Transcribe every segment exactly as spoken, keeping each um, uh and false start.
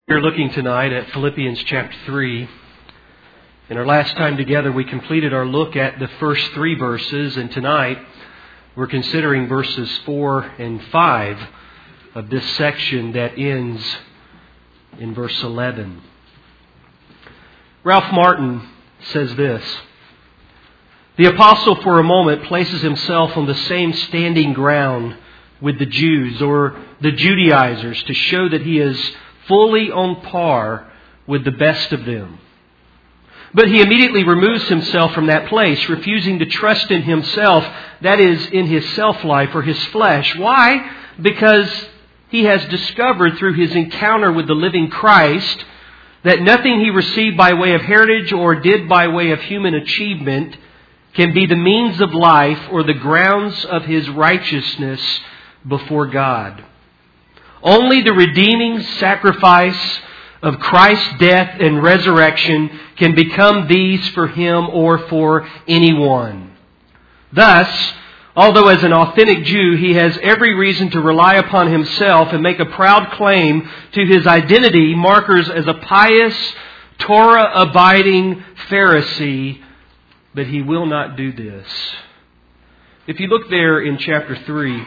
We're looking tonight at Philippians chapter three. In our last time together, we completed our look at the first three verses, and tonight we're considering verses four and five of this section that ends in verse eleven. Ralph Martin says this: "The apostle for a moment places himself on the same standing ground with the Jews or the Judaizers to show that he is fully on par with the best of them. But he immediately removes himself from that place, refusing to trust in himself, that is, in his self-life or his flesh. Why? Because he has discovered through his encounter with the living Christ that nothing he received by way of heritage or did by way of human achievement can be the means of life or the grounds of his righteousness before God. Only the redeeming sacrifice of Christ's death and resurrection can become these for him or for anyone. Thus, although as an authentic Jew he has every reason to rely upon himself and make a proud claim to his identity markers as a pious, Torah-abiding Pharisee, but he will not do this." If you look there in chapter three,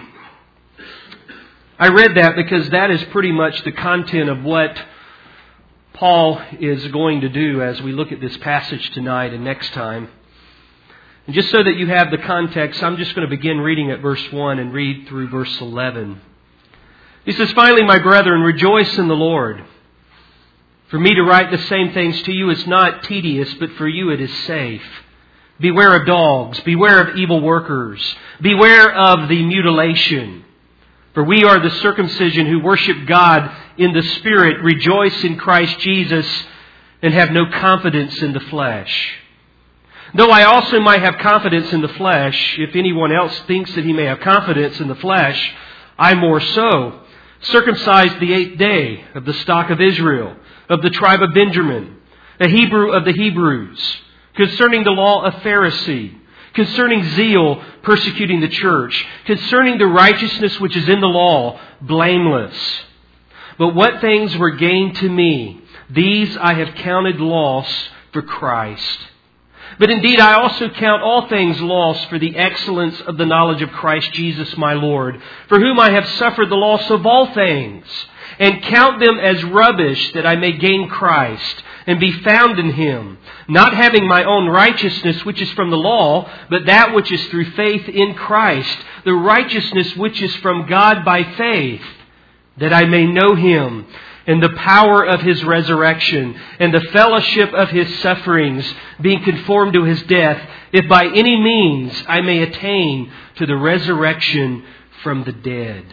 I read that because that is pretty much the content of what Paul is going to do as we look at this passage tonight and next time. And just so that you have the context, I'm just going to begin reading at verse one and read through verse eleven. He says, "Finally, my brethren, rejoice in the Lord. For me to write the same things to you is not tedious, but for you it is safe. Beware of dogs, beware of evil workers, beware of the mutilation. For we are the circumcision who worship God in the Spirit, rejoice in Christ Jesus, and have no confidence in the flesh. Though I also might have confidence in the flesh, if anyone else thinks that he may have confidence in the flesh, I more so. Circumcised the eighth day, of the stock of Israel, of the tribe of Benjamin, a Hebrew of the Hebrews, concerning the law of Pharisee, concerning zeal, persecuting the church, concerning the righteousness which is in the law, blameless. But what things were gained to me, these I have counted loss for Christ. But indeed I also count all things loss for the excellence of the knowledge of Christ Jesus my Lord, for whom I have suffered the loss of all things, and count them as rubbish that I may gain Christ and be found in Him, not having my own righteousness which is from the law, but that which is through faith in Christ, the righteousness which is from God by faith, that I may know Him and the power of His resurrection and the fellowship of His sufferings, being conformed to His death, if by any means I may attain to the resurrection from the dead."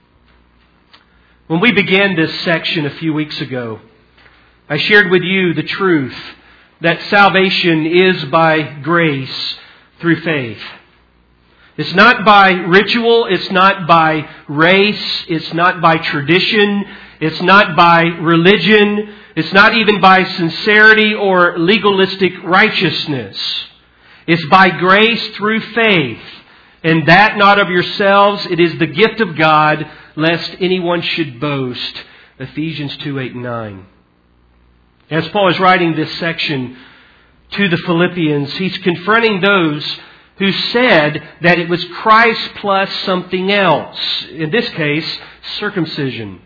When we began this section a few weeks ago, I shared with you the truth that salvation is by grace through faith. It's not by ritual, it's not by race, it's not by tradition, it's not by religion, it's not even by sincerity or legalistic righteousness. It's by grace through faith, and that not of yourselves, it is the gift of God, lest anyone should boast. Ephesians two, eight and nine. As Paul is writing this section to the Philippians, he's confronting those who said that it was Christ plus something else. In this case, circumcision.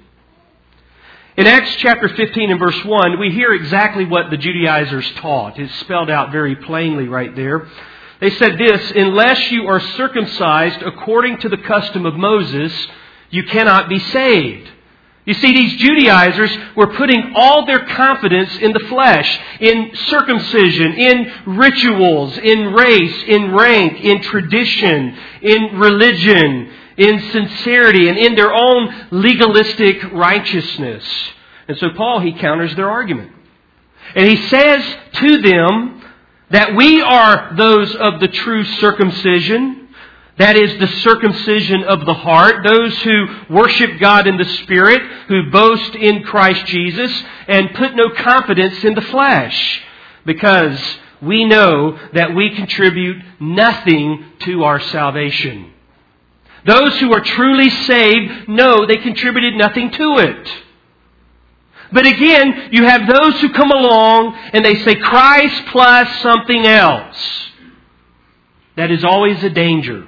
In Acts chapter fifteen and verse one, we hear exactly what the Judaizers taught. It's spelled out very plainly right there. They said this: "Unless you are circumcised according to the custom of Moses, you cannot be saved." You see, these Judaizers were putting all their confidence in the flesh, in circumcision, in rituals, in race, in rank, in tradition, in religion, in sincerity, and in their own legalistic righteousness. And so Paul, he counters their argument. And he says to them that we are those of the true circumcision. That is the circumcision of the heart, those who worship God in the Spirit, who boast in Christ Jesus, and put no confidence in the flesh, because we know that we contribute nothing to our salvation. Those who are truly saved know they contributed nothing to it. But again, you have those who come along and they say Christ plus something else. That is always a danger.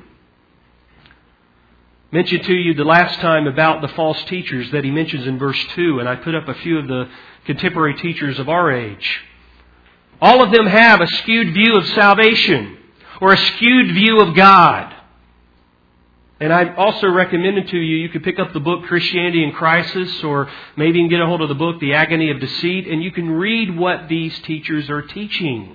I mentioned to you the last time about the false teachers that he mentions in verse two, and I put up a few of the contemporary teachers of our age. All of them have a skewed view of salvation or a skewed view of God. And I also recommended to you, you could pick up the book Christianity in Crisis, or maybe you can get a hold of the book The Agony of Deceit, and you can read what these teachers are teaching.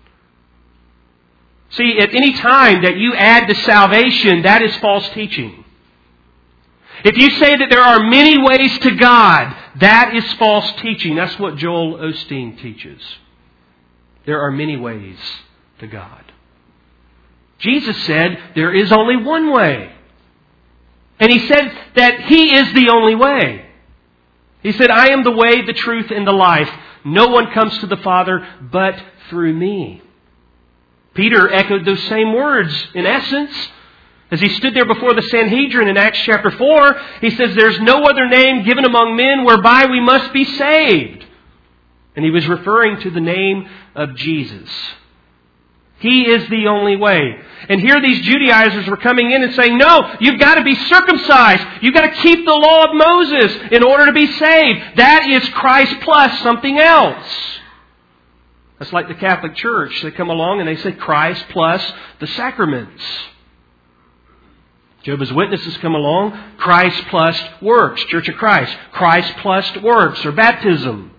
See, at any time that you add to salvation, that is false teaching. If you say that there are many ways to God, that is false teaching. That's what Joel Osteen teaches. There are many ways to God. Jesus said there is only one way. And He said that He is the only way. He said, I am the way, the truth, and the life. No one comes to the Father but through me. Peter echoed those same words in essence. As he stood there before the Sanhedrin in Acts chapter four, he says, there's no other name given among men whereby we must be saved. And he was referring to the name of Jesus. He is the only way. And here these Judaizers were coming in and saying, no, you've got to be circumcised. You've got to keep the law of Moses in order to be saved. That is Christ plus something else. That's like the Catholic Church. They come along and they say Christ plus the sacraments. Jehovah's Witnesses come along, Christ plus works. Church of Christ, Christ plus works or baptism.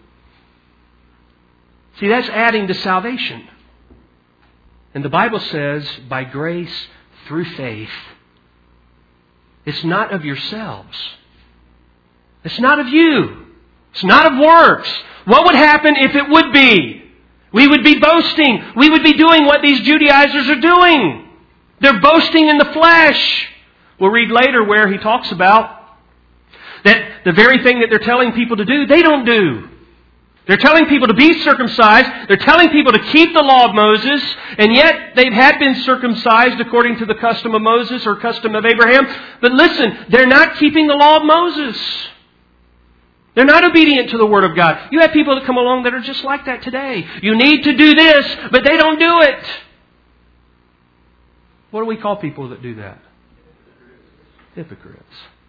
See, that's adding to salvation. And the Bible says, by grace through faith. It's not of yourselves. It's not of you. It's not of works. What would happen if it would be? We would be boasting. We would be doing what these Judaizers are doing. They're boasting in the flesh. We'll read later where he talks about that the very thing that they're telling people to do, they don't do. They're telling people to be circumcised. They're telling people to keep the law of Moses. And yet they had been circumcised according to the custom of Moses or custom of Abraham. But listen, they're not keeping the law of Moses. They're not obedient to the Word of God. You have people that come along that are just like that today. You need to do this, but they don't do it. What do we call people that do that? Hypocrites.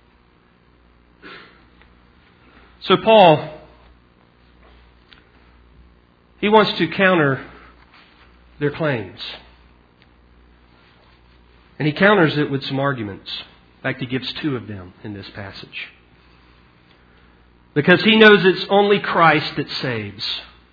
So Paul, he wants to counter their claims. And he counters it with some arguments. In fact, he gives two of them in this passage. Because he knows it's only Christ that saves.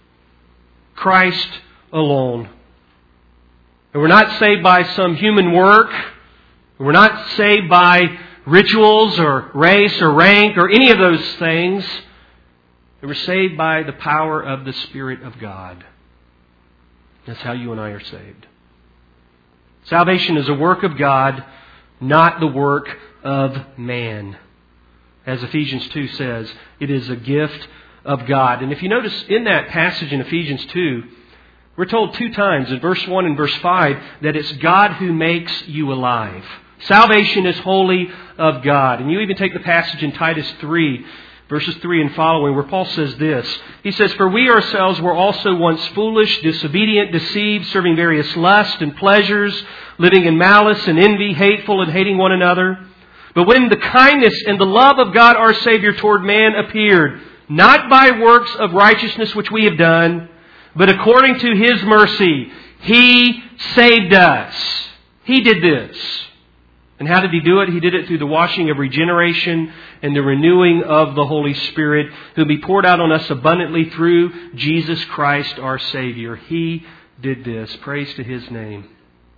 Christ alone. And we're not saved by some human work. We're not saved by rituals or race or rank or any of those things. We're saved by the power of the Spirit of God. That's how you and I are saved. Salvation is a work of God, not the work of man. As Ephesians two says, it is a gift of God. And if you notice in that passage in Ephesians two, we're told two times in verse one and verse five that it's God who makes you alive. Salvation is wholly of God. And you even take the passage in Titus three, verses three and following, where Paul says this. He says, for we ourselves were also once foolish, disobedient, deceived, serving various lusts and pleasures, living in malice and envy, hateful and hating one another. But when the kindness and the love of God our Savior toward man appeared, not by works of righteousness which we have done, but according to His mercy, He saved us. He did this. And how did He do it? He did it through the washing of regeneration and the renewing of the Holy Spirit, who will be poured out on us abundantly through Jesus Christ our Savior. He did this. Praise to His name.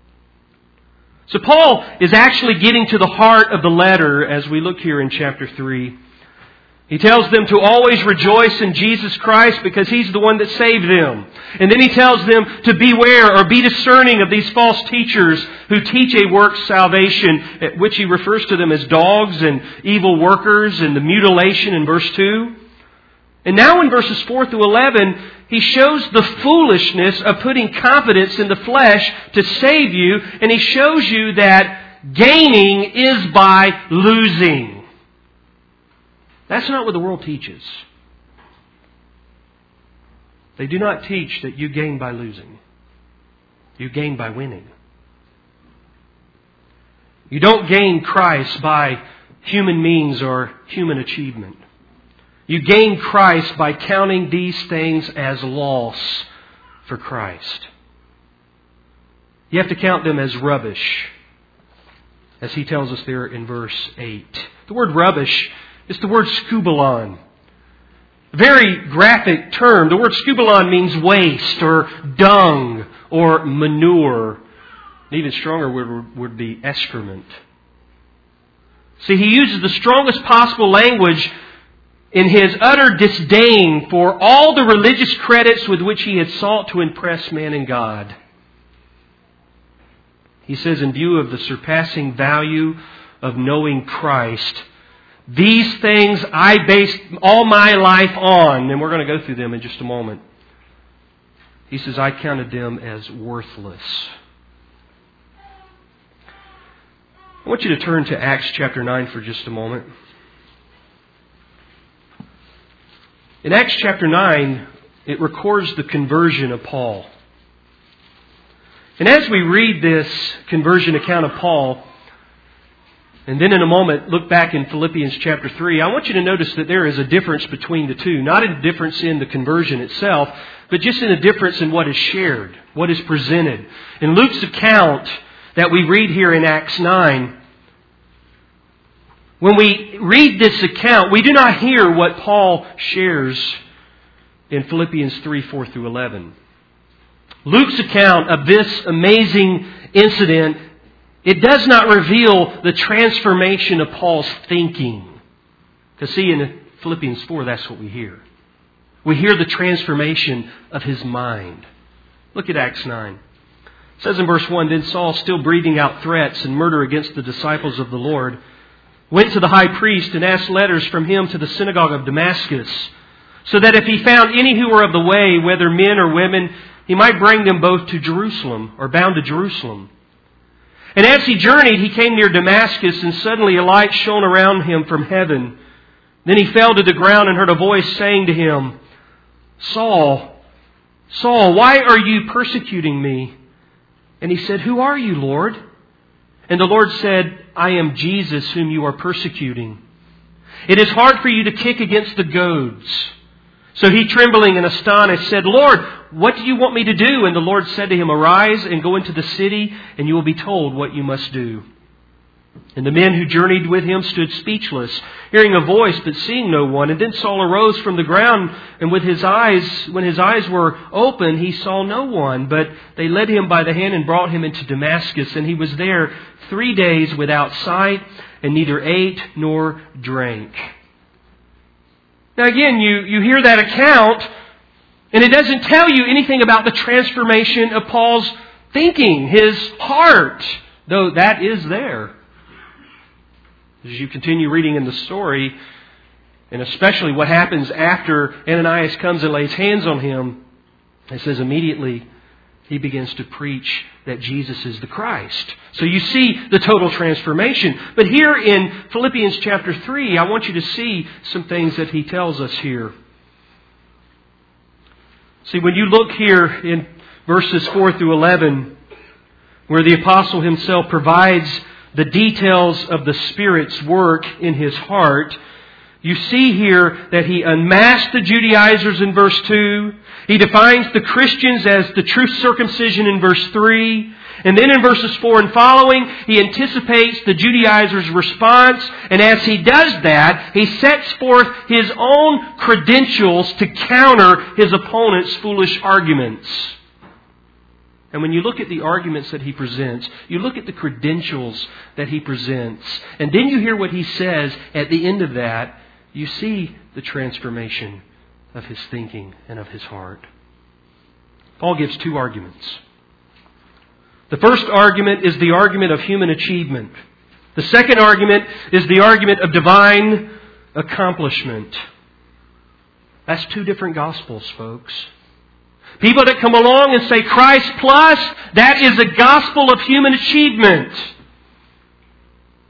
So Paul is actually getting to the heart of the letter as we look here in chapter three. He tells them to always rejoice in Jesus Christ because He's the one that saved them. And then he tells them to beware or be discerning of these false teachers who teach a works salvation, which he refers to them as dogs and evil workers and the mutilation in verse two. And now in verses four through eleven, he shows the foolishness of putting confidence in the flesh to save you. And he shows you that gaining is by losing. That's not what the world teaches. They do not teach that you gain by losing. You gain by winning. You don't gain Christ by human means or human achievement. You gain Christ by counting these things as loss for Christ. You have to count them as rubbish, as he tells us there in verse eight. The word rubbish is the word skubalon. A very graphic term. The word skubalon means waste or dung or manure. An even stronger word would be excrement. See, he uses the strongest possible language in his utter disdain for all the religious credits with which he had sought to impress man and God. He says, in view of the surpassing value of knowing Christ, these things I based all my life on, and we're going to go through them in just a moment. He says, I counted them as worthless. I want you to turn to Acts chapter nine for just a moment. In Acts chapter nine, it records the conversion of Paul. And as we read this conversion account of Paul, and then in a moment look back in Philippians chapter three, I want you to notice that there is a difference between the two. Not a difference in the conversion itself, but just in a difference in what is shared, what is presented. In Luke's account that we read here in Acts nine, when we read this account, we do not hear what Paul shares in Philippians three, four through eleven. Luke's account of this amazing incident, it does not reveal the transformation of Paul's thinking. Because see, in Philippians four, that's what we hear. We hear the transformation of his mind. Look at Acts nine. It says in verse one, Then Saul, still breathing out threats and murder against the disciples of the Lord, went to the high priest and asked letters from him to the synagogue of Damascus, so that if he found any who were of the way, whether men or women, he might bring them both to Jerusalem, or bound to Jerusalem. And as he journeyed, he came near Damascus, and suddenly a light shone around him from heaven. Then he fell to the ground and heard a voice saying to him, Saul, Saul, why are you persecuting me? And he said, Who are you, Lord? And the Lord said, I am Jesus whom you are persecuting. It is hard for you to kick against the goads. So he, trembling and astonished, said, Lord, what do you want me to do? And the Lord said to him, Arise and go into the city, and you will be told what you must do. And the men who journeyed with him stood speechless, hearing a voice but seeing no one. And then Saul arose from the ground, and with his eyes, when his eyes were open, he saw no one. But they led him by the hand and brought him into Damascus. And he was there three days without sight, and neither ate nor drank. Now again, you, you hear that account, and it doesn't tell you anything about the transformation of Paul's thinking, his heart, though that is there. As you continue reading in the story, and especially what happens after Ananias comes and lays hands on him, it says immediately he begins to preach that Jesus is the Christ. So you see the total transformation. But here in Philippians chapter three, I want you to see some things that he tells us here. See, when you look here in verses four through eleven, where the apostle himself provides the details of the Spirit's work in his heart, you see here that he unmasked the Judaizers in verse two. He defines the Christians as the true circumcision in verse three. And then in verses four and following, he anticipates the Judaizers' response. And as he does that, he sets forth his own credentials to counter his opponent's foolish arguments. And when you look at the arguments that he presents, you look at the credentials that he presents, and then you hear what he says at the end of that, you see the transformation of his thinking and of his heart. Paul gives two arguments. The first argument is the argument of human achievement. The second argument is the argument of divine accomplishment. That's two different gospels, folks. People that come along and say Christ plus, that is a gospel of human achievement.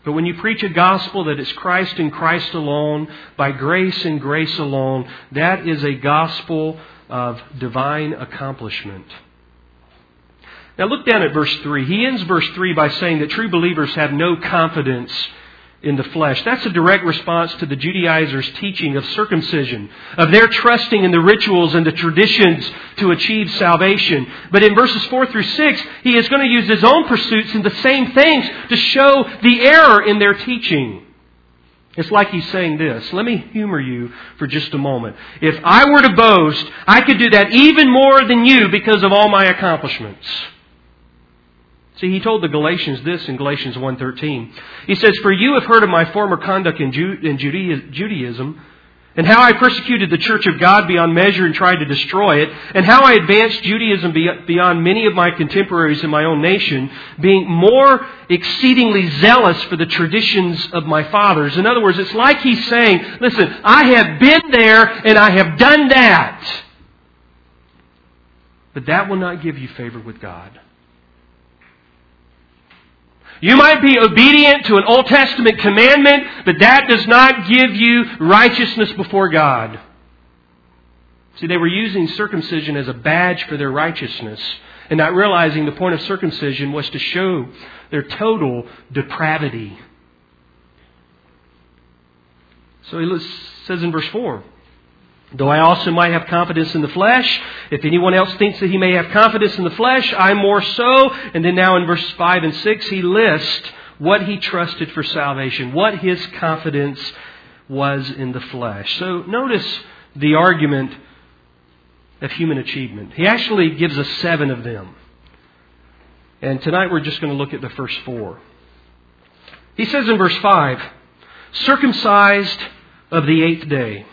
But when you preach a gospel that is Christ and Christ alone, by grace and grace alone, that is a gospel of divine accomplishment. Now look down at verse three. He ends verse three by saying that true believers have no confidence in the flesh. That's a direct response to the Judaizers' teaching of circumcision, of their trusting in the rituals and the traditions to achieve salvation. But in verses four through six, he is going to use his own pursuits in the same things to show the error in their teaching. It's like he's saying this. Let me humor you for just a moment. If I were to boast, I could do that even more than you because of all my accomplishments. See, he told the Galatians this in Galatians one thirteen. He says, "For you have heard of my former conduct in Judaism, and how I persecuted the church of God beyond measure and tried to destroy it, and how I advanced Judaism beyond many of my contemporaries in my own nation, being more exceedingly zealous for the traditions of my fathers." In other words, it's like he's saying, listen, I have been there and I have done that. But that will not give you favor with God. You might be obedient to an Old Testament commandment, but that does not give you righteousness before God. See, they were using circumcision as a badge for their righteousness, and not realizing the point of circumcision was to show their total depravity. So he says in verse four, "Though I also might have confidence in the flesh, if anyone else thinks that he may have confidence in the flesh, I more so." And then now in verses five and six, he lists what he trusted for salvation, what his confidence was in the flesh. So notice the argument of human achievement. He actually gives us seven of them. And tonight we're just going to look at the first four. He says in verse five, "Circumcised of the eighth day."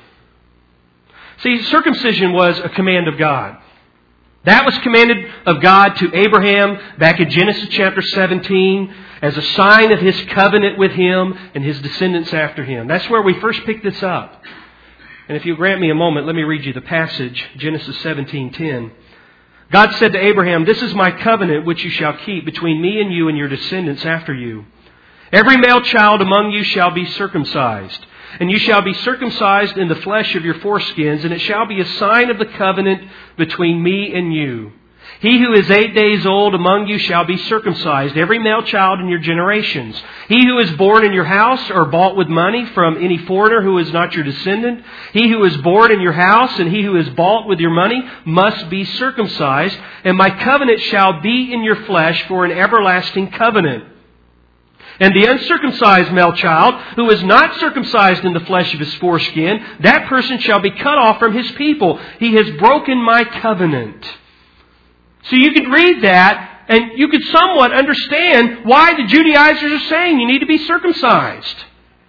See, circumcision was a command of God. That was commanded of God to Abraham back in Genesis chapter seventeen as a sign of His covenant with him and his descendants after him. That's where we first picked this up. And if you grant me a moment, let me read you the passage, Genesis seventeen ten. "God said to Abraham, 'This is my covenant which you shall keep between me and you and your descendants after you. Every male child among you shall be circumcised. And you shall be circumcised in the flesh of your foreskins, and it shall be a sign of the covenant between me and you. He who is eight days old among you shall be circumcised, every male child in your generations. He who is born in your house or bought with money from any foreigner who is not your descendant, he who is born in your house and he who is bought with your money must be circumcised. And my covenant shall be in your flesh for an everlasting covenant. And the uncircumcised male child, who is not circumcised in the flesh of his foreskin, that person shall be cut off from his people. He has broken my covenant.'" So you could read that, and you could somewhat understand why the Judaizers are saying you need to be circumcised.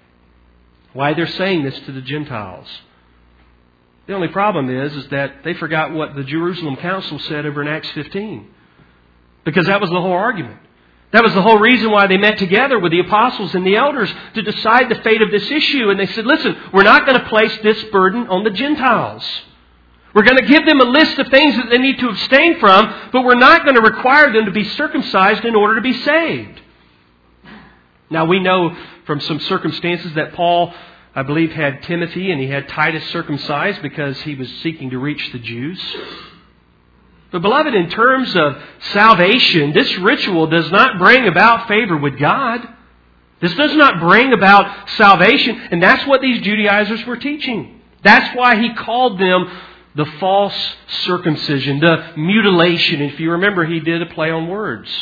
Why they're saying this to the Gentiles. The only problem is, is that they forgot what the Jerusalem Council said over in Acts fifteen. Because that was the whole argument. That was the whole reason why they met together with the apostles and the elders to decide the fate of this issue. And they said, listen, we're not going to place this burden on the Gentiles. We're going to give them a list of things that they need to abstain from, but we're not going to require them to be circumcised in order to be saved. Now we know from some circumstances that Paul, I believe, had Timothy and he had Titus circumcised because he was seeking to reach the Jews. But beloved, in terms of salvation, this ritual does not bring about favor with God. This does not bring about salvation. And that's what these Judaizers were teaching. That's why he called them the false circumcision, the mutilation. If you remember, he did a play on words.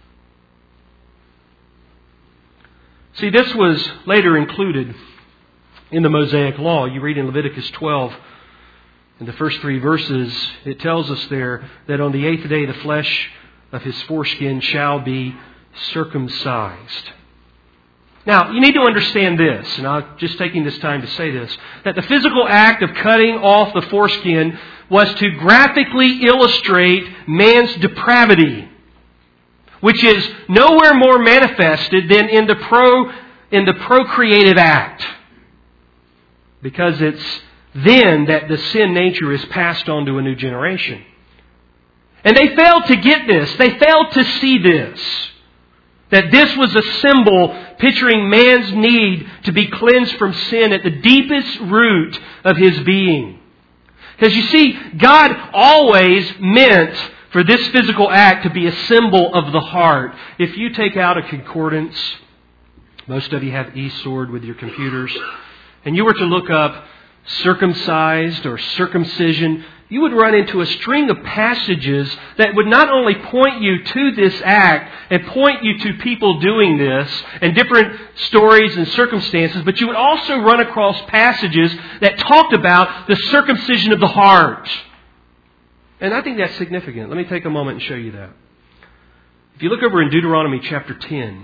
See, this was later included in the Mosaic Law. You read in Leviticus twelve. In the first three verses, it tells us there that on the eighth day the flesh of his foreskin shall be circumcised. Now, you need to understand this, and I'm just taking this time to say this, that the physical act of cutting off the foreskin was to graphically illustrate man's depravity, which is nowhere more manifested than in the pro in the procreative act, because it's then that the sin nature is passed on to a new generation. And they failed to get this. They failed to see this. That this was a symbol picturing man's need to be cleansed from sin at the deepest root of his being. Because you see, God always meant for this physical act to be a symbol of the heart. If you take out a concordance, most of you have eSword with your computers, and you were to look up circumcised or circumcision, you would run into a string of passages that would not only point you to this act and point you to people doing this and different stories and circumstances, but you would also run across passages that talked about the circumcision of the heart. And I think that's significant. Let me take a moment and show you that. If you look over in Deuteronomy chapter ten,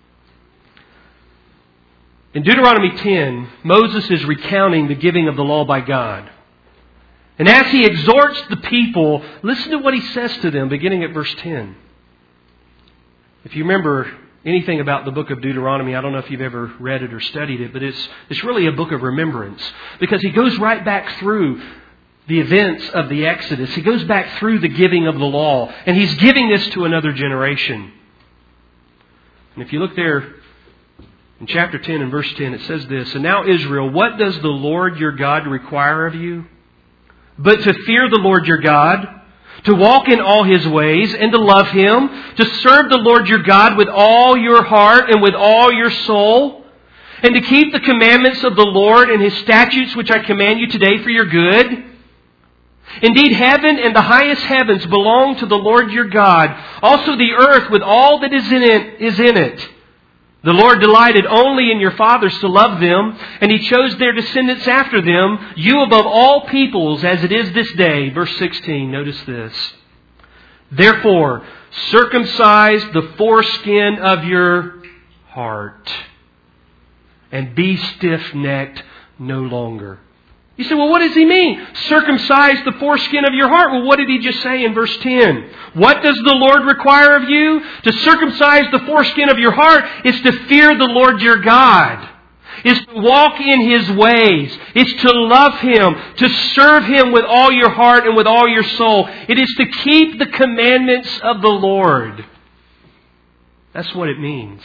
in Deuteronomy ten, Moses is recounting the giving of the law by God. And as he exhorts the people, listen to what he says to them, beginning at verse ten. If you remember anything about the book of Deuteronomy, I don't know if you've ever read it or studied it, but it's, it's really a book of remembrance. Because he goes right back through the events of the Exodus. He goes back through the giving of the law. And he's giving this to another generation. And if you look there in chapter ten and verse ten, it says this, "And now Israel, what does the Lord your God require of you? But to fear the Lord your God, to walk in all His ways, and to love Him, to serve the Lord your God with all your heart and with all your soul, and to keep the commandments of the Lord and His statutes which I command you today for your good. Indeed, heaven and the highest heavens belong to the Lord your God, also the earth with all that is in it is in it. The Lord delighted only in your fathers to love them, and He chose their descendants after them, you above all peoples, as it is this day." Verse sixteen, notice this. "Therefore, circumcise the foreskin of your heart, and be stiff-necked no longer." You say, well, what does he mean? Circumcise the foreskin of your heart. Well, what did he just say in verse ten? What does the Lord require of you? To circumcise the foreskin of your heart is to fear the Lord your God. Is to walk in His ways. Is to love Him. To serve Him with all your heart and with all your soul. It is to keep the commandments of the Lord. That's what it means.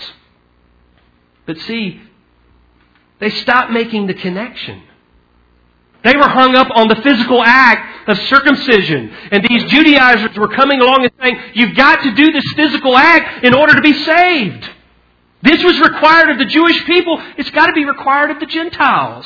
But see, they stopped making the connection. They were hung up on the physical act of circumcision. And these Judaizers were coming along and saying, you've got to do this physical act in order to be saved. This was required of the Jewish people. It's got to be required of the Gentiles.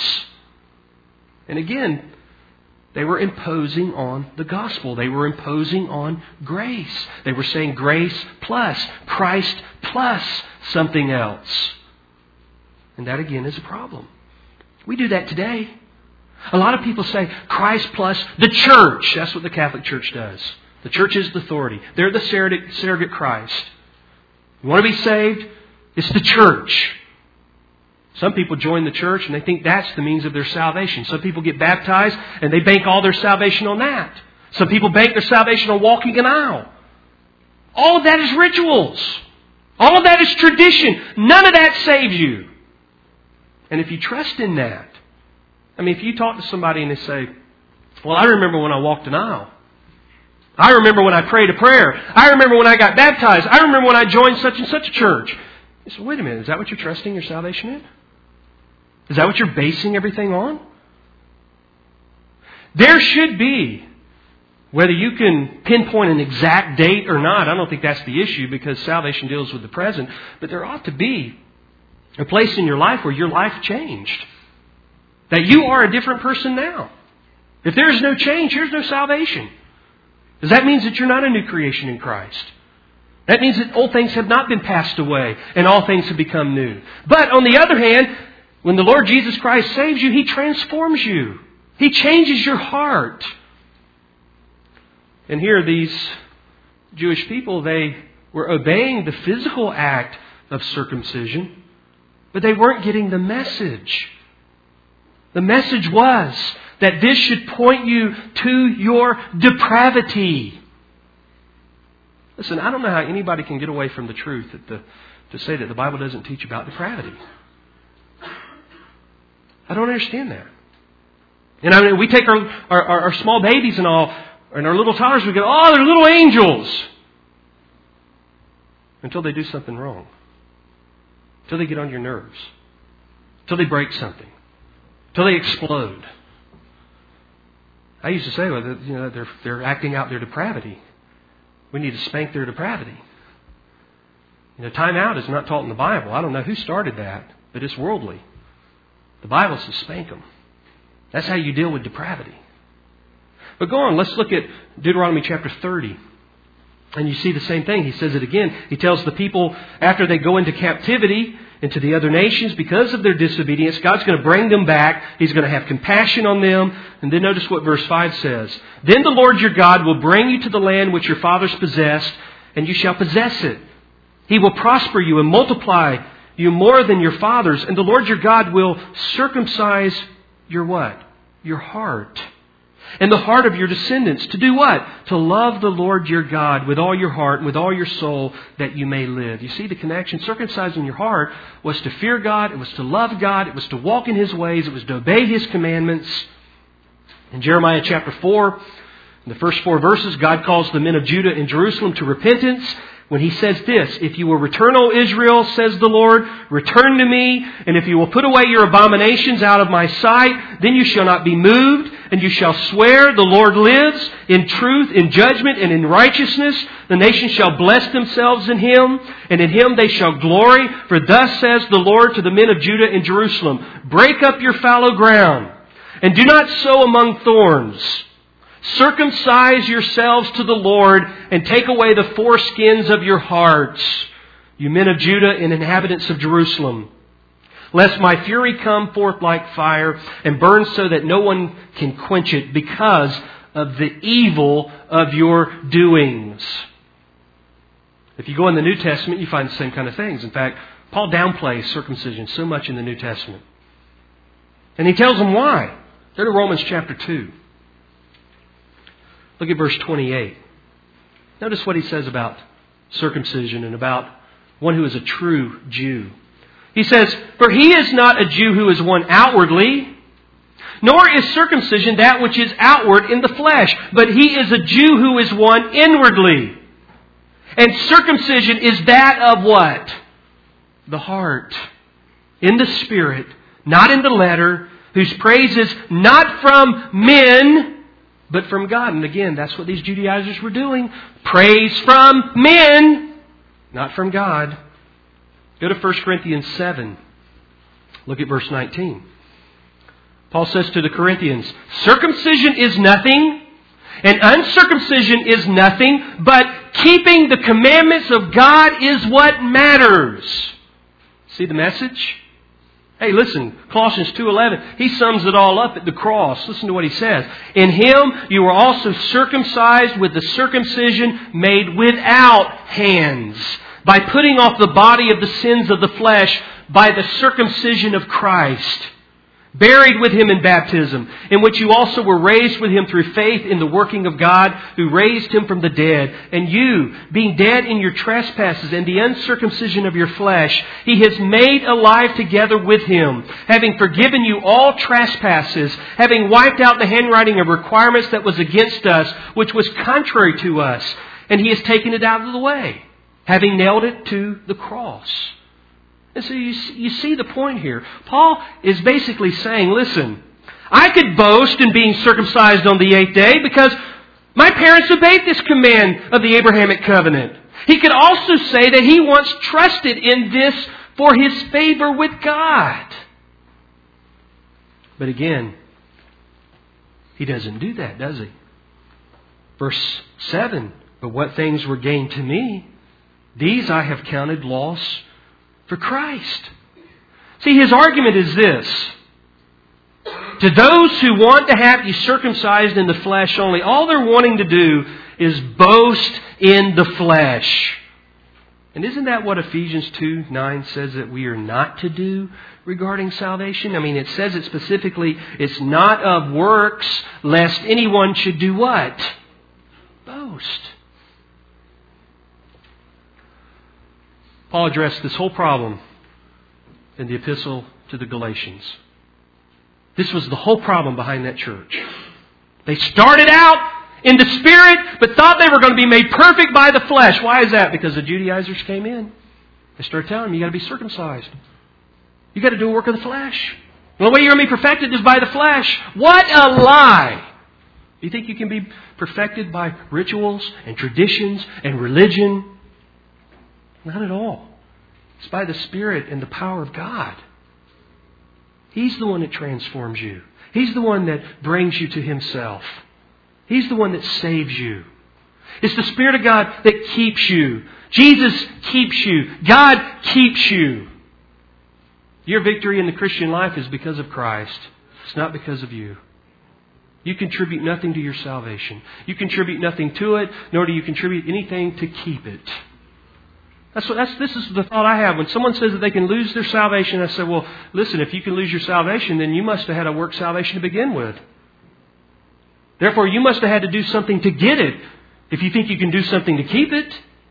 And again, they were imposing on the gospel. They were imposing on grace. They were saying grace plus, Christ plus something else. And that again is a problem. We do that today. A lot of people say Christ plus the church. That's what the Catholic Church does. The church is the authority. They're the surrogate, surrogate Christ. You want to be saved? It's the church. Some people join the church and they think that's the means of their salvation. Some people get baptized and they bank all their salvation on that. Some people bank their salvation on walking an aisle. All of that is rituals. All of that is tradition. None of that saves you. And if you trust in that, I mean, if you talk to somebody and they say, well, I remember when I walked an aisle. I remember when I prayed a prayer. I remember when I got baptized. I remember when I joined such and such a church. You say, wait a minute, is that what you're trusting your salvation in? Is that what you're basing everything on? There should be, whether you can pinpoint an exact date or not, I don't think that's the issue because salvation deals with the present, but there ought to be a place in your life where your life changed. That you are a different person now. If there is no change, here's no salvation. Because that means that you're not a new creation in Christ. That means that old things have not been passed away and all things have become new. But on the other hand, when the Lord Jesus Christ saves you, He transforms you. He changes your heart. And here these Jewish people, they were obeying the physical act of circumcision, but they weren't getting the message. The message was that this should point you to your depravity. Listen, I don't know how anybody can get away from the truth that the, to say that the Bible doesn't teach about depravity. I don't understand that. And I mean, we take our, our, our small babies and all, and our little toddlers, we go, oh, they're little angels. Until they do something wrong. Till they get on your nerves. Till they break something. Till they explode. I used to say, well, you know, they're, they're acting out their depravity. We need to spank their depravity. You know, time out is not taught in the Bible. I don't know who started that, but it's worldly. The Bible says spank them. That's how you deal with depravity. But go on, let's look at Deuteronomy chapter thirty. And you see the same thing. He says it again. He tells the people after they go into captivity, into the other nations, because of their disobedience, God's going to bring them back. He's going to have compassion on them. And then notice what verse five says. Then the Lord your God will bring you to the land which your fathers possessed, and you shall possess it. He will prosper you and multiply you more than your fathers. And the Lord your God will circumcise your what? Your heart. And the heart of your descendants. To do what? To love the Lord your God with all your heart and with all your soul, that you may live. You see the connection? Circumcising your heart was to fear God. It was to love God. It was to walk in His ways. It was to obey His commandments. In Jeremiah chapter four, in the first four verses, God calls the men of Judah and Jerusalem to repentance. When He says this, if you will return, O Israel, says the Lord, return to me, and if you will put away your abominations out of my sight, then you shall not be moved, and you shall swear, the Lord lives, in truth, in judgment, and in righteousness. The nations shall bless themselves in Him, and in Him they shall glory. For thus says the Lord to the men of Judah and Jerusalem, break up your fallow ground, and do not sow among thorns. Circumcise yourselves to the Lord and take away the foreskins of your hearts, you men of Judah and inhabitants of Jerusalem, lest my fury come forth like fire and burn so that no one can quench it because of the evil of your doings. If you go in the New Testament, you find the same kind of things. In fact, Paul downplays circumcision so much in the New Testament. And he tells them why. Go to Romans chapter two. Look at verse twenty-eight. Notice what he says about circumcision and about one who is a true Jew. He says, for he is not a Jew who is one outwardly, nor is circumcision that which is outward in the flesh, but he is a Jew who is one inwardly. And circumcision is that of what? The heart. In the spirit, not in the letter, whose praise is not from men, but from God. And again, that's what these Judaizers were doing. Praise from men, not from God. Go to First Corinthians seven. Look at verse nineteen. Paul says to the Corinthians, circumcision is nothing, and uncircumcision is nothing, but keeping the commandments of God is what matters. See the message? Hey, listen, Colossians two eleven, he sums it all up at the cross. Listen to what he says. In Him you were also circumcised with the circumcision made without hands, by putting off the body of the sins of the flesh by the circumcision of Christ, buried with Him in baptism, in which you also were raised with Him through faith in the working of God who raised Him from the dead. And you, being dead in your trespasses and the uncircumcision of your flesh, He has made alive together with Him, having forgiven you all trespasses, having wiped out the handwriting of requirements that was against us, which was contrary to us. And He has taken it out of the way, having nailed it to the cross. And so you, you see the point here. Paul is basically saying, listen, I could boast in being circumcised on the eighth day because my parents obeyed this command of the Abrahamic covenant. He could also say that he once trusted in this for his favor with God. But again, he doesn't do that, does he? Verse seven, but what things were gained to me, these I have counted loss for Christ. See, his argument is this. To those who want to have you circumcised in the flesh only, all they're wanting to do is boast in the flesh. And isn't that what Ephesians two nine says that we are not to do regarding salvation? I mean, it says it specifically, it's not of works, lest anyone should do what? Boast. Paul addressed this whole problem in the epistle to the Galatians. This was the whole problem behind that church. They started out in the Spirit, but thought they were going to be made perfect by the flesh. Why is that? Because the Judaizers came in. They start telling him, you got to be circumcised. You got to do a work of the flesh. The way you're going to be perfected is by the flesh. What a lie! You think you can be perfected by rituals and traditions and religion? Not at all. It's by the Spirit and the power of God. He's the one that transforms you. He's the one that brings you to Himself. He's the one that saves you. It's the Spirit of God that keeps you. Jesus keeps you. God keeps you. Your victory in the Christian life is because of Christ. It's not because of you. You contribute nothing to your salvation. You contribute nothing to it, nor do you contribute anything to keep it. That's what, that's, this is the thought I have. When someone says that they can lose their salvation, I say, well, listen, if you can lose your salvation, then you must have had a work salvation to begin with. Therefore, you must have had to do something to get it if you think you can do something to keep it.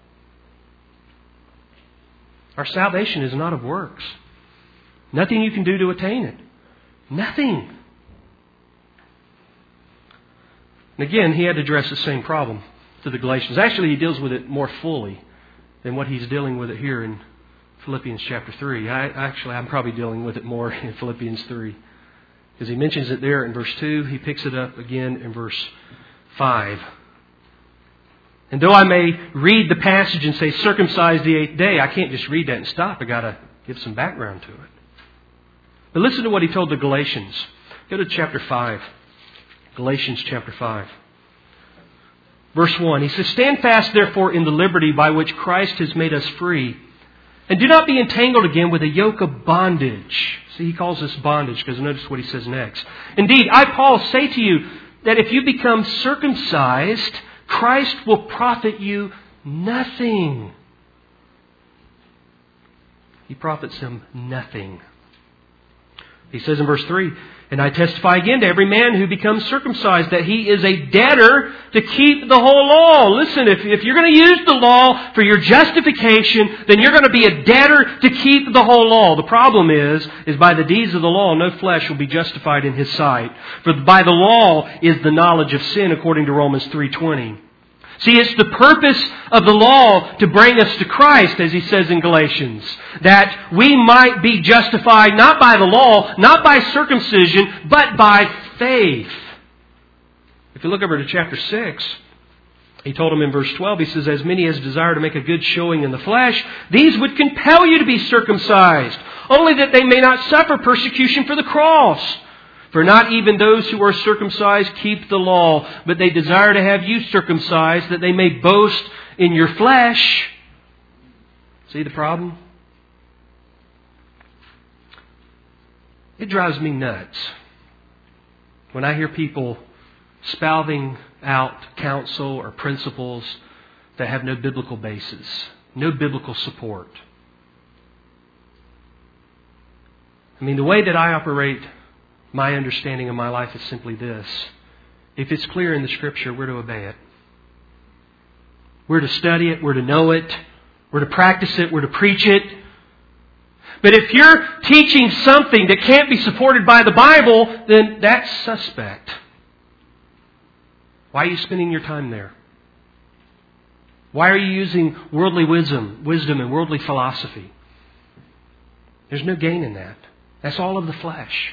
Our salvation is not of works. Nothing you can do to attain it. Nothing. And again, he had to address the same problem to the Galatians. Actually, he deals with it more fully than what he's dealing with it here in Philippians chapter three. I, actually, I'm probably dealing with it more in Philippians three. Because he mentions it there in verse two. He picks it up again in verse five. And though I may read the passage and say, circumcise the eighth day, I can't just read that and stop. I've got to give some background to it. But listen to what he told the Galatians. Go to chapter five. Galatians chapter five. Verse one. He says, stand fast therefore in the liberty by which Christ has made us free. And do not be entangled again with a yoke of bondage. See, he calls this bondage because notice what he says next. Indeed, I, Paul, say to you that if you become circumcised, Christ will profit you nothing. He profits him nothing. He says in verse three, and I testify again to every man who becomes circumcised that he is a debtor to keep the whole law. Listen, if, if you're going to use the law for your justification, then you're going to be a debtor to keep the whole law. The problem is, is by the deeds of the law, no flesh will be justified in His sight. For by the law is the knowledge of sin, according to Romans three twenty. See, it's the purpose of the law to bring us to Christ, as he says in Galatians, that we might be justified not by the law, not by circumcision, but by faith. If you look over to chapter six, he told them in verse twelve, he says, as many as desire to make a good showing in the flesh, these would compel you to be circumcised, only that they may not suffer persecution for the cross. For not even those who are circumcised keep the law, but they desire to have you circumcised, that they may boast in your flesh. See the problem? It drives me nuts when I hear people spouting out counsel or principles that have no biblical basis, no biblical support. I mean, the way that I operate, my understanding of my life is simply this. If it's clear in the Scripture, we're to obey it. We're to study it. We're to know it. We're to practice it. We're to preach it. But if you're teaching something that can't be supported by the Bible, then that's suspect. Why are you spending your time there? Why are you using worldly wisdom, wisdom and worldly philosophy? There's no gain in that. That's all of the flesh.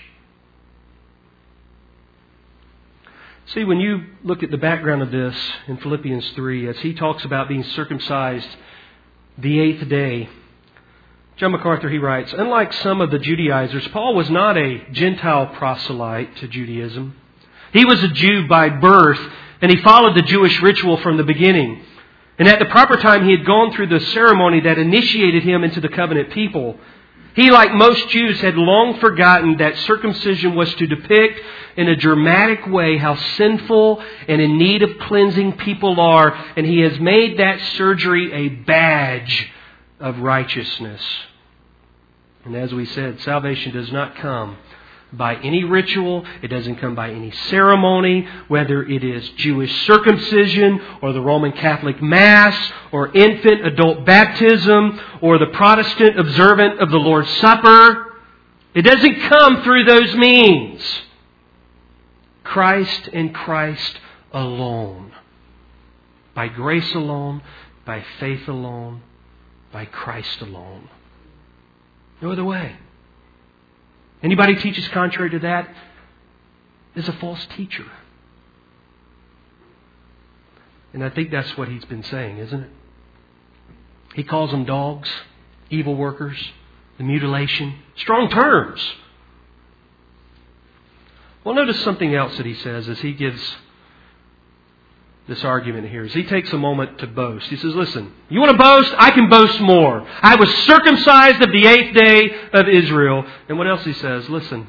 See, when you look at the background of this in Philippians three, as he talks about being circumcised the eighth day, John MacArthur, he writes, unlike some of the Judaizers, Paul was not a Gentile proselyte to Judaism. He was a Jew by birth, and he followed the Jewish ritual from the beginning. And at the proper time, he had gone through the ceremony that initiated him into the covenant people. He, like most Jews, had long forgotten that circumcision was to depict in a dramatic way how sinful and in need of cleansing people are, and he has made that surgery a badge of righteousness. And as we said, salvation does not come by any ritual. It doesn't come by any ceremony, whether it is Jewish circumcision or the Roman Catholic Mass or infant adult baptism or the Protestant observance of the Lord's Supper. It doesn't come through those means. Christ and Christ alone. By grace alone, by faith alone, by Christ alone. No other way. Anybody who teaches contrary to that is a false teacher. And I think that's what he's been saying, isn't it? He calls them dogs, evil workers, the mutilation. Strong terms. Well, notice something else that he says as he gives this argument here. As he takes a moment to boast. He says, listen, you want to boast? I can boast more. I was circumcised of the eighth day of Israel. And what else he says? Listen.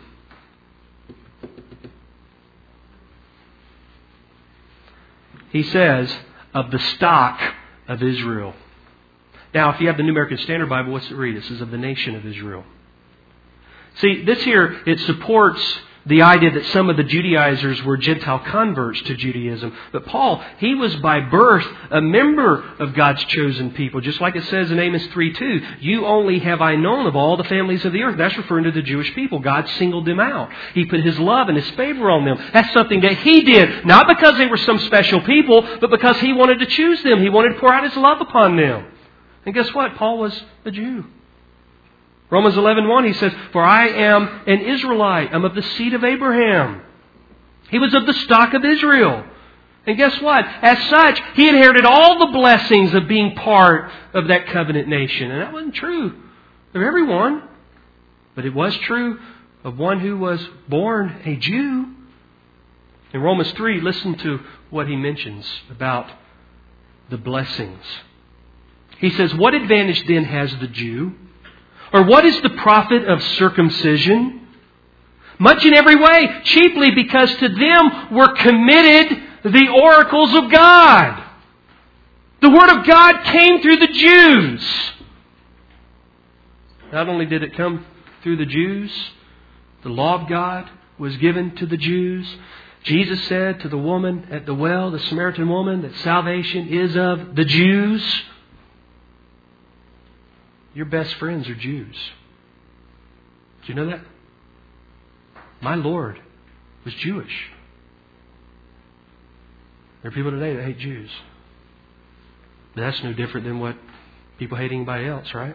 He says, of the stock of Israel. Now, if you have the New American Standard Bible, what's it read? It says, of the nation of Israel. See, this here, it supports the idea that some of the Judaizers were Gentile converts to Judaism. But Paul, he was by birth a member of God's chosen people. Just like it says in Amos three two, you only have I known of all the families of the earth. That's referring to the Jewish people. God singled them out. He put His love and His favor on them. That's something that He did. Not because they were some special people, but because He wanted to choose them. He wanted to pour out His love upon them. And guess what? Paul was a Jew. Romans eleven one, he says, for I am an Israelite. I'm of the seed of Abraham. He was of the stock of Israel. And guess what? As such, he inherited all the blessings of being part of that covenant nation. And that wasn't true of everyone. But it was true of one who was born a Jew. In Romans three, listen to what he mentions about the blessings. He says, what advantage then has the Jew? Or what is the profit of circumcision? Much in every way, chiefly because to them were committed the oracles of God. The Word of God came through the Jews. Not only did it come through the Jews, the law of God was given to the Jews. Jesus said to the woman at the well, the Samaritan woman, that salvation is of the Jews. Your best friends are Jews. Do you know that? My Lord was Jewish. There are people today that hate Jews. But that's no different than what people hate anybody else, right?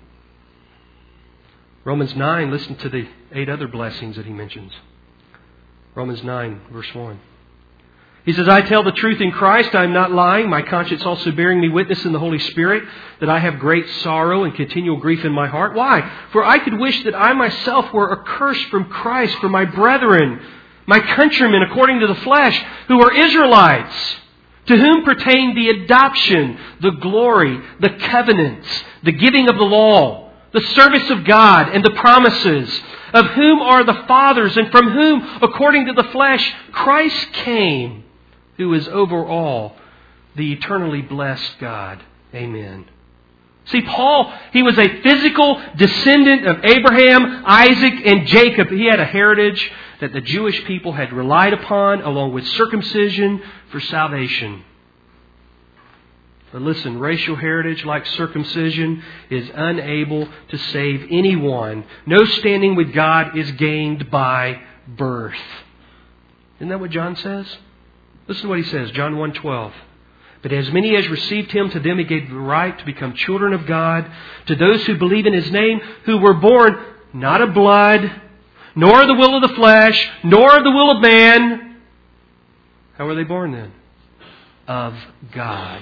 Romans nine, listen to the eight other blessings that he mentions. Romans nine, verse one. He says, I tell the truth in Christ, I am not lying, my conscience also bearing me witness in the Holy Spirit, that I have great sorrow and continual grief in my heart. Why? For I could wish that I myself were accursed from Christ for my brethren, my countrymen according to the flesh, who are Israelites, to whom pertain the adoption, the glory, the covenants, the giving of the law, the service of God, and the promises, of whom are the fathers, and from whom, according to the flesh, Christ came, who is over all, the eternally blessed God. Amen. See, Paul, he was a physical descendant of Abraham, Isaac, and Jacob. He had a heritage that the Jewish people had relied upon, along with circumcision, for salvation. But listen, racial heritage like circumcision is unable to save anyone. No standing with God is gained by birth. Isn't that what John says? Listen to what he says, John one twelve. But as many as received Him, to them He gave the right to become children of God, to those who believe in His name, who were born not of blood, nor of the will of the flesh, nor of the will of man. How were they born then? Of God.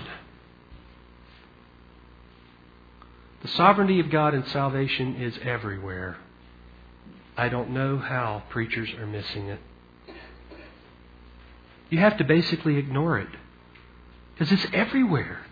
The sovereignty of God in salvation is everywhere. I don't know how preachers are missing it. You have to basically ignore it, because it's everywhere.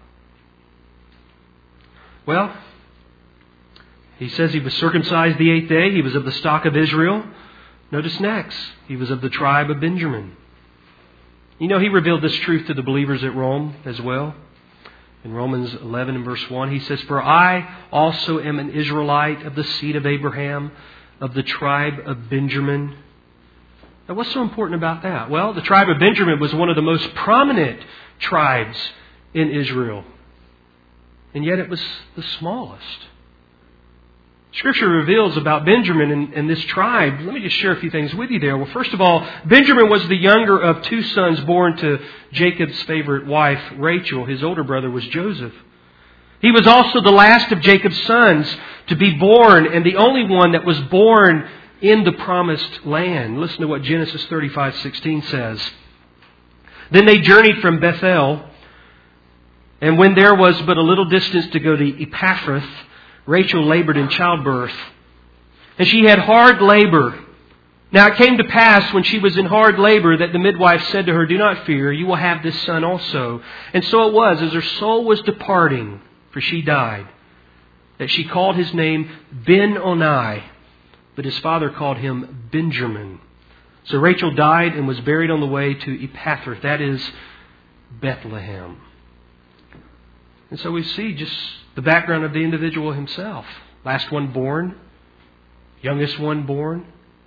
Well, he says he was circumcised the eighth day. He was of the stock of Israel. Notice next, he was of the tribe of Benjamin. You know, he revealed this truth to the believers at Rome as well. In Romans eleven and verse one, he says, for I also am an Israelite of the seed of Abraham, of the tribe of Benjamin. Now, what's so important about that? Well, the tribe of Benjamin was one of the most prominent tribes in Israel. And yet it was the smallest. Scripture reveals about Benjamin and, and this tribe. Let me just share a few things with you there. Well, first of all, Benjamin was the younger of two sons born to Jacob's favorite wife, Rachel. His older brother was Joseph. He was also the last of Jacob's sons to be born, and the only one that was born in the promised land. Listen to what Genesis thirty-five sixteen says. Then they journeyed from Bethel, and when there was but a little distance to go to Ephrath, Rachel labored in childbirth. And she had hard labor. Now it came to pass when she was in hard labor that the midwife said to her, "Do not fear, you will have this son also." And so it was, as her soul was departing, for she died, that she called his name Ben-Oni, but his father called him Benjamin. So Rachel died and was buried on the way to Ephrath, that is Bethlehem. And so we see just the background of the individual himself. Last one born, youngest one born.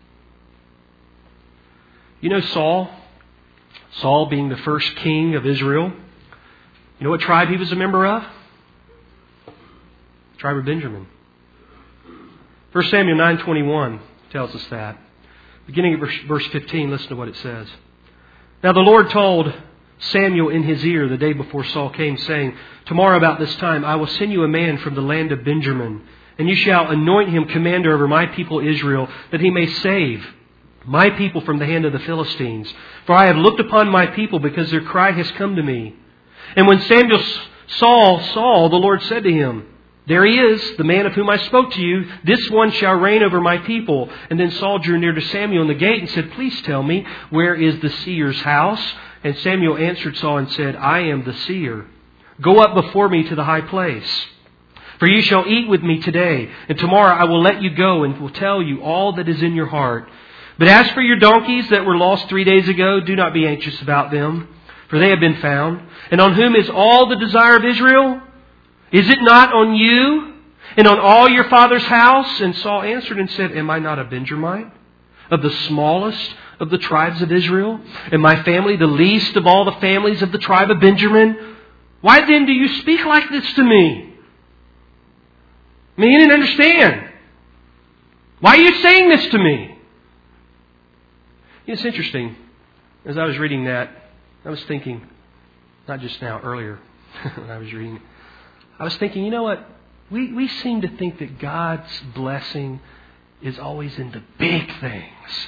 You know Saul? Saul being the first king of Israel. You know what tribe he was a member of? The tribe of Benjamin. First Samuel nine twenty-one tells us that. Beginning at verse fifteen, listen to what it says. Now the Lord told Samuel in his ear the day before Saul came, saying, "Tomorrow about this time I will send you a man from the land of Benjamin, and you shall anoint him commander over my people Israel, that he may save my people from the hand of the Philistines. For I have looked upon my people, because their cry has come to me." And when Samuel saw Saul, the Lord said to him, "There he is, the man of whom I spoke to you. This one shall reign over my people." And then Saul drew near to Samuel in the gate and said, "Please tell me, where is the seer's house?" And Samuel answered Saul and said, "I am the seer. Go up before me to the high place. For you shall eat with me today, and tomorrow I will let you go and will tell you all that is in your heart. But as for your donkeys that were lost three days ago, do not be anxious about them, for they have been found. And on whom is all the desire of Israel? Is it not on you and on all your father's house?" And Saul answered and said, "Am I not a Benjamite, of the smallest of the tribes of Israel? And my family the least of all the families of the tribe of Benjamin? Why then do you speak like this to me?" I mean, he didn't understand. "Why are you saying this to me?" It's interesting. As I was reading that, I was thinking, not just now, earlier when I was reading, I was thinking, you know what? We, we seem to think that God's blessing is always in the big things.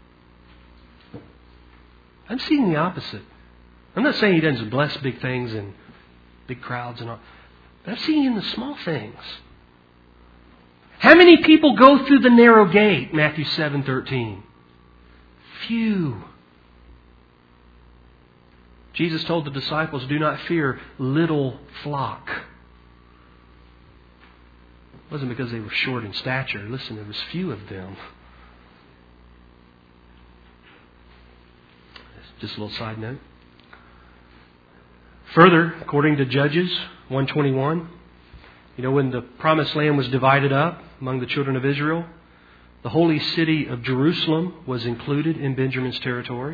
I'm seeing the opposite. I'm not saying He doesn't bless big things and big crowds and all, but I'm seeing in the small things. How many people go through the narrow gate? Matthew seven thirteen. Few. Jesus told the disciples, "Do not fear, little flock." It wasn't because they were short in stature. Listen, there was few of them. Just a little side note. Further, according to Judges one twenty-one, you know, when the promised land was divided up among the children of Israel, the holy city of Jerusalem was included in Benjamin's territory.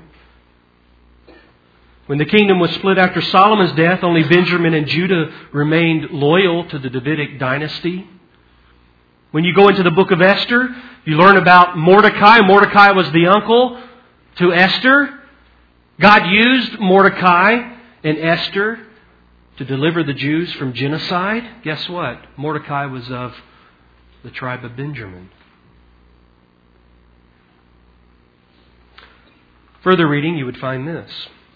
When the kingdom was split after Solomon's death, only Benjamin and Judah remained loyal to the Davidic dynasty. When you go into the book of Esther, you learn about Mordecai. Mordecai was the uncle to Esther. God used Mordecai and Esther to deliver the Jews from genocide. Guess what? Mordecai was of the tribe of Benjamin. Further reading, you would find this.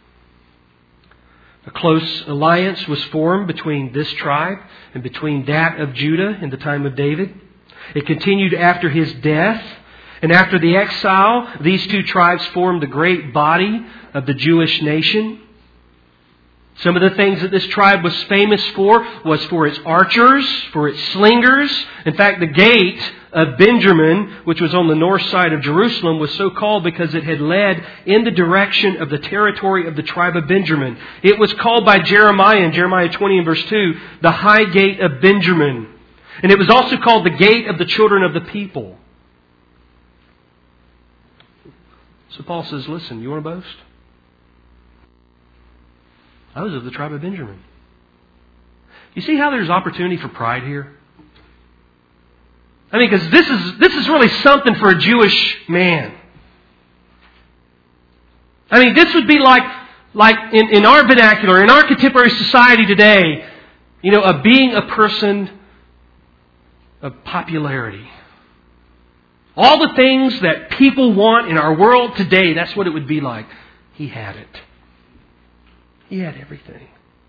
A close alliance was formed between this tribe and between that of Judah in the time of David. It continued after his death. And after the exile, these two tribes formed the great body of the Jewish nation. Some of the things that this tribe was famous for was for its archers, for its slingers. In fact, the gate of Benjamin, which was on the north side of Jerusalem, was so called because it had led in the direction of the territory of the tribe of Benjamin. It was called by Jeremiah in Jeremiah twenty and verse two, the high gate of Benjamin. And it was also called the gate of the children of the people. So Paul says, listen, you want to boast? I was of the tribe of Benjamin. You see how there's opportunity for pride here? I mean, because this is this is really something for a Jewish man. I mean, this would be like, like in, in our vernacular, in our contemporary society today, You know, of being a person of popularity. All the things that people want in our world today, that's what it would be like. He had it. He had everything.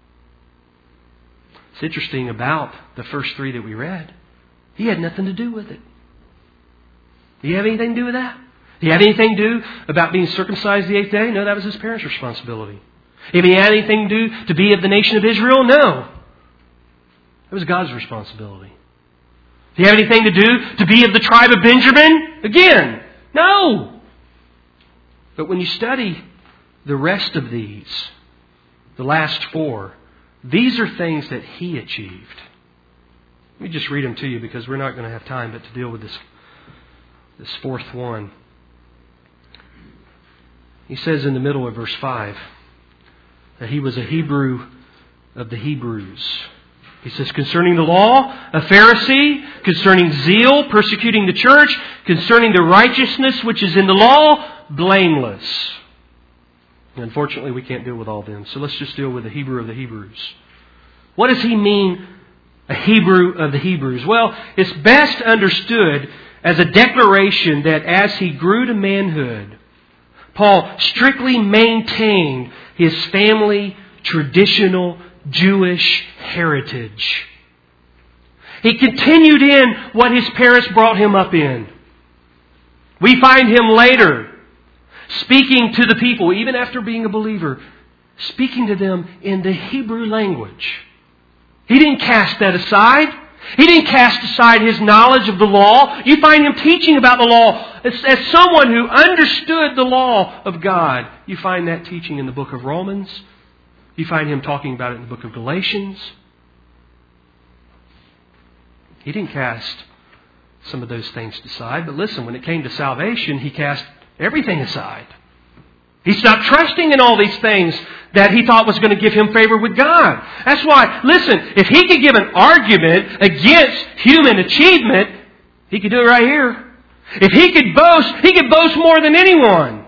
It's interesting about the first three that we read. He had nothing to do with it. Do you have anything to do with that? Do you have anything to do about being circumcised the eighth day? No, that was his parents' responsibility. If he had anything to do to be of the nation of Israel? No. It was God's responsibility. Do you have anything to do to be of the tribe of Benjamin? Again, no. But when you study the rest of these, the last four, these are things that he achieved. Let me just read them to you because we're not going to have time but to deal with this, this fourth one. He says in the middle of verse five that he was a Hebrew of the Hebrews. He says, concerning the law, a Pharisee, concerning zeal, persecuting the church, concerning the righteousness which is in the law, blameless. And unfortunately, we can't deal with all of them. So let's just deal with the Hebrew of the Hebrews. What does he mean, a Hebrew of the Hebrews? Well, it's best understood as a declaration that as he grew to manhood, Paul strictly maintained his family traditional Jewish heritage. He continued in what his parents brought him up in. We find him later speaking to the people, even after being a believer, speaking to them in the Hebrew language. He didn't cast that aside. He didn't cast aside his knowledge of the law. You find him teaching about the law as, as someone who understood the law of God. You find that teaching in the book of Romans. You find him talking about it in the book of Galatians. He didn't cast some of those things aside. But listen, when it came to salvation, he cast everything aside. He stopped trusting in all these things that he thought was going to give him favor with God. That's why, listen, if he could give an argument against human achievement, he could do it right here. If he could boast, he could boast more than anyone.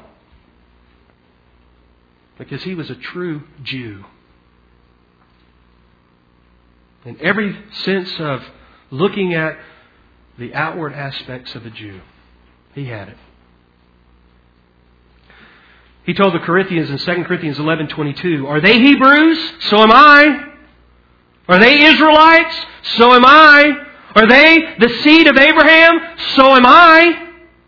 Because he was a true Jew. In every sense of looking at the outward aspects of a Jew, he had it. He told the Corinthians in Second Corinthians eleven twenty-two, are they Hebrews? So am I. Are they Israelites? So am I. Are they the seed of Abraham? So am I.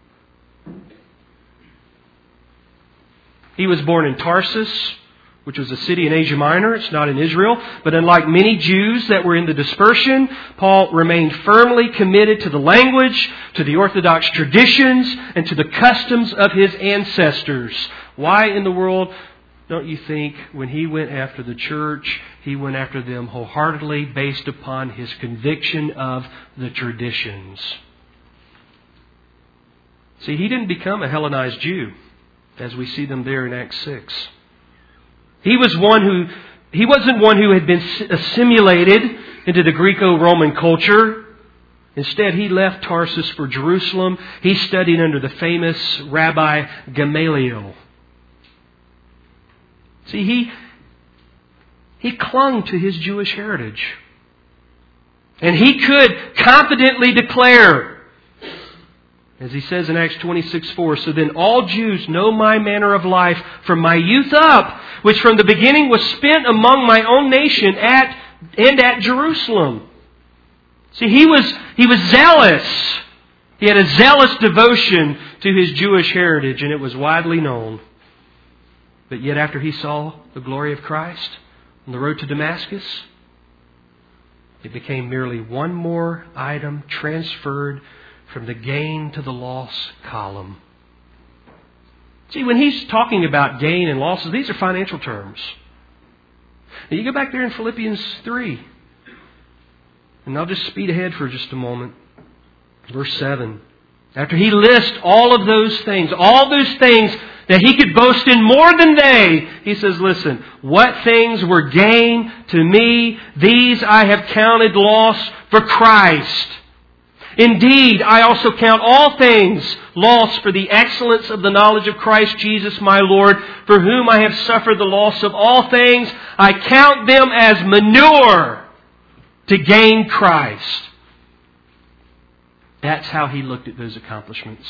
He was born in Tarsus, which was a city in Asia Minor. It's not in Israel. But unlike many Jews that were in the dispersion, Paul remained firmly committed to the language, to the Orthodox traditions, and to the customs of his ancestors. Why in the world don't you think when he went after the church, he went after them wholeheartedly based upon his conviction of the traditions? See, he didn't become a Hellenized Jew, as we see them there in Acts six. He was one who, he wasn't one who had been assimilated into the Greco-Roman culture. Instead, he left Tarsus for Jerusalem. He studied under the famous Rabbi Gamaliel. See, he, he clung to his Jewish heritage. And he could confidently declare, as he says in Acts twenty-six four, so then all Jews know my manner of life from my youth up, which from the beginning was spent among my own nation at and at Jerusalem. See, he was he was zealous. He had a zealous devotion to his Jewish heritage, and it was widely known. But yet after he saw the glory of Christ on the road to Damascus, it became merely one more item transferred from the gain to the loss column. See, when he's talking about gain and losses, these are financial terms. Now you go back there in Philippians three. And I'll just speed ahead for just a moment. Verse seven. After he lists all of those things, all those things that he could boast in more than they, he says, listen, what things were gain to me, these I have counted loss for Christ. Indeed, I also count all things loss for the excellence of the knowledge of Christ Jesus my Lord, for whom I have suffered the loss of all things. I count them as manure to gain Christ. That's how he looked at those accomplishments.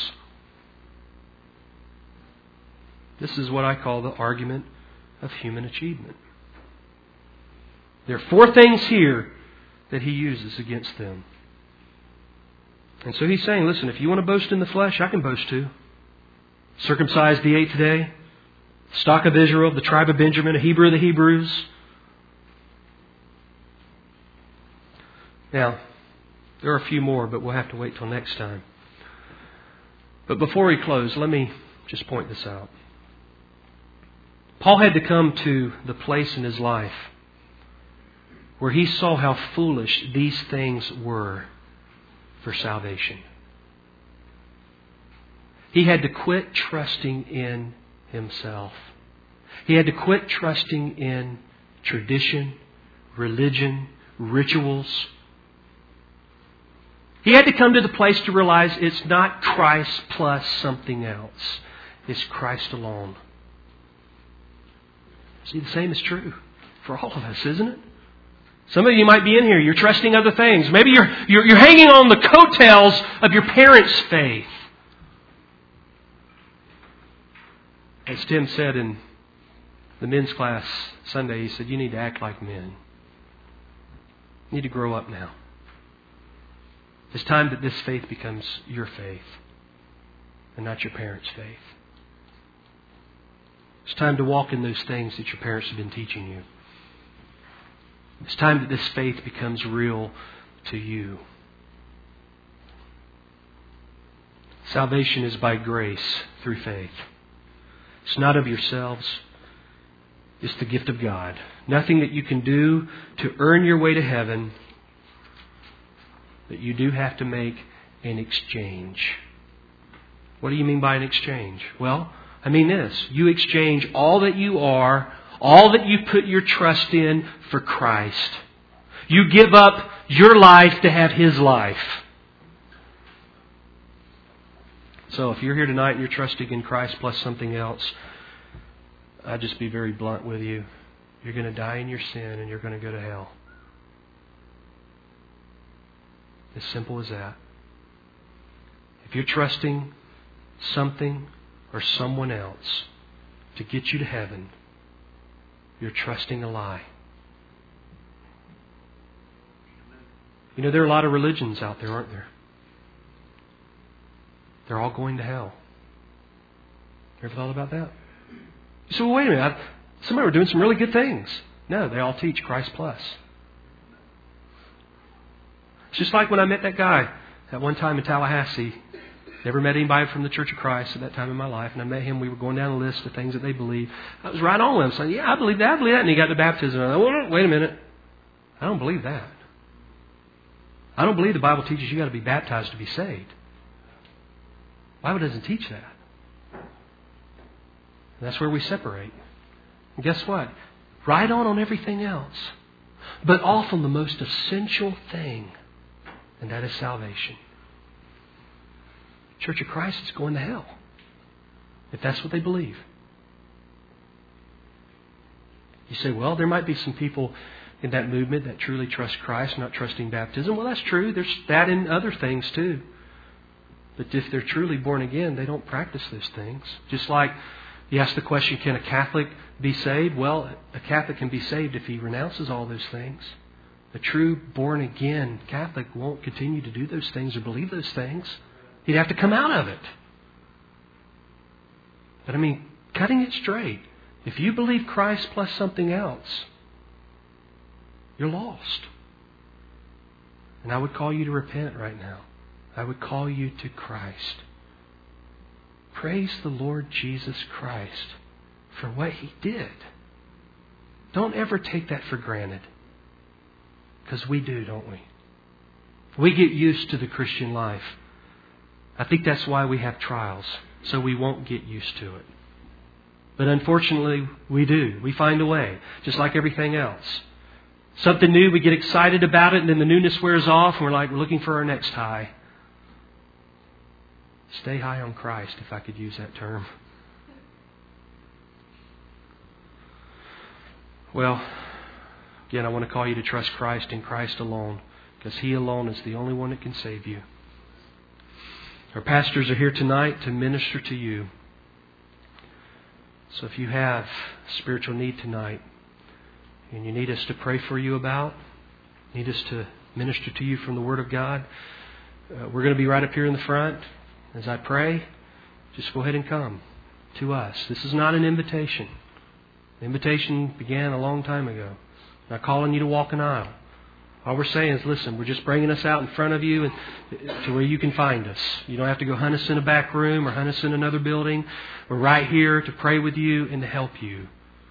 This is what I call the argument of human achievement. There are four things here that he uses against them. And so he's saying, listen, if you want to boast in the flesh, I can boast too. Circumcised the eighth day, stock of Israel, the tribe of Benjamin, a Hebrew of the Hebrews. Now, there are a few more, but we'll have to wait till next time. But before we close, let me just point this out. Paul had to come to the place in his life where he saw how foolish these things were for salvation. He had to quit trusting in himself. He had to quit trusting in tradition, religion, rituals. He had to come to the place to realize it's not Christ plus something else. It's Christ alone. See, the same is true for all of us, isn't it? Some of you might be in here. You're trusting other things. Maybe you're, you're, you're hanging on the coattails of your parents' faith. As Tim said in the men's class Sunday, he said, you need to act like men. You need to grow up now. It's time that this faith becomes your faith and not your parents' faith. It's time to walk in those things that your parents have been teaching you. It's time that this faith becomes real to you. Salvation is by grace through faith. It's not of yourselves. It's the gift of God. Nothing that you can do to earn your way to heaven, but you do have to make an exchange. What do you mean by an exchange? Well, I mean this. You exchange all that you are, all that you put your trust in for Christ. You give up your life to have His life. So if you're here tonight and you're trusting in Christ plus something else, I'll just be very blunt with you. You're going to die in your sin and you're going to go to hell. As simple as that. If you're trusting something or someone else to get you to heaven, you're trusting a lie. You know, there are a lot of religions out there, aren't there? They're all going to hell. You ever thought about that? You say, well, wait a minute. I, somebody were doing some really good things. No, they all teach Christ plus. It's just like when I met that guy at one time in Tallahassee. Never met anybody from the Church of Christ at that time in my life. And I met him. We were going down a list of things that they believe. I was right on with him saying, yeah, I believe that, I believe that. And he got to baptism. And I went, wait a minute. I don't believe that. I don't believe the Bible teaches you got to be baptized to be saved. The Bible doesn't teach that. And that's where we separate. And guess what? Right on on everything else. But off on the most essential thing. And that is salvation. Church of Christ is going to hell. If that's what they believe. You say, well, there might be some people in that movement that truly trust Christ, not trusting baptism. Well, that's true. There's that in other things too. But if they're truly born again, they don't practice those things. Just like you ask the question, can a Catholic be saved? Well, a Catholic can be saved if he renounces all those things. A true born again Catholic won't continue to do those things or believe those things. He'd have to come out of it. But I mean, cutting it straight. If you believe Christ plus something else, you're lost. And I would call you to repent right now. I would call you to Christ. Praise the Lord Jesus Christ for what He did. Don't ever take that for granted. Because we do, don't we? We get used to the Christian life. I think that's why we have trials, so we won't get used to it. But unfortunately, we do. We find a way, just like everything else. Something new, we get excited about it, and then the newness wears off, and we're like, we're looking for our next high. Stay high on Christ, if I could use that term. Well, Again, I want to call you to trust Christ and Christ alone, because He alone is the only one that can save you. Our pastors are here tonight to minister to you. So if you have spiritual need tonight, and you need us to pray for you about, need us to minister to you from the Word of God, uh, we're going to be right up here in the front. As I pray, just go ahead and come to us. This is not an invitation. The invitation began a long time ago. I'm not calling you to walk an aisle. All we're saying is, listen, we're just bringing us out in front of you and to where you can find us. You don't have to go hunt us in a back room or hunt us in another building. We're right here to pray with you and to help you.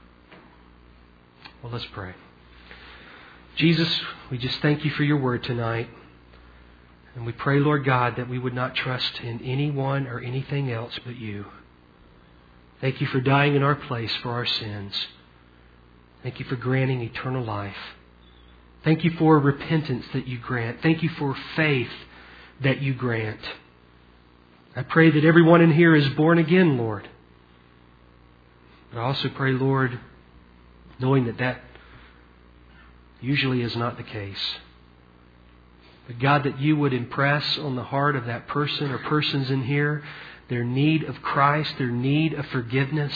Well, let's pray. Jesus, we just thank you for your word tonight. And we pray, Lord God, that we would not trust in anyone or anything else but you. Thank you for dying in our place for our sins. Thank you for granting eternal life. Thank you for repentance that you grant. Thank you for faith that you grant. I pray that everyone in here is born again, Lord. But I also pray, Lord, knowing that that usually is not the case. But God, that you would impress on the heart of that person or persons in here their need of Christ, their need of forgiveness.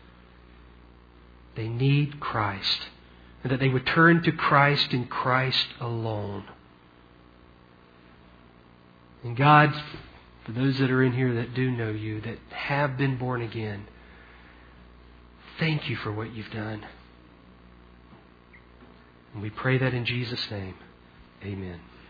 They need Christ. And that they would turn to Christ and Christ alone. And God, for those that are in here that do know you, that have been born again, thank you for what you've done. And we pray that in Jesus' name. Amen.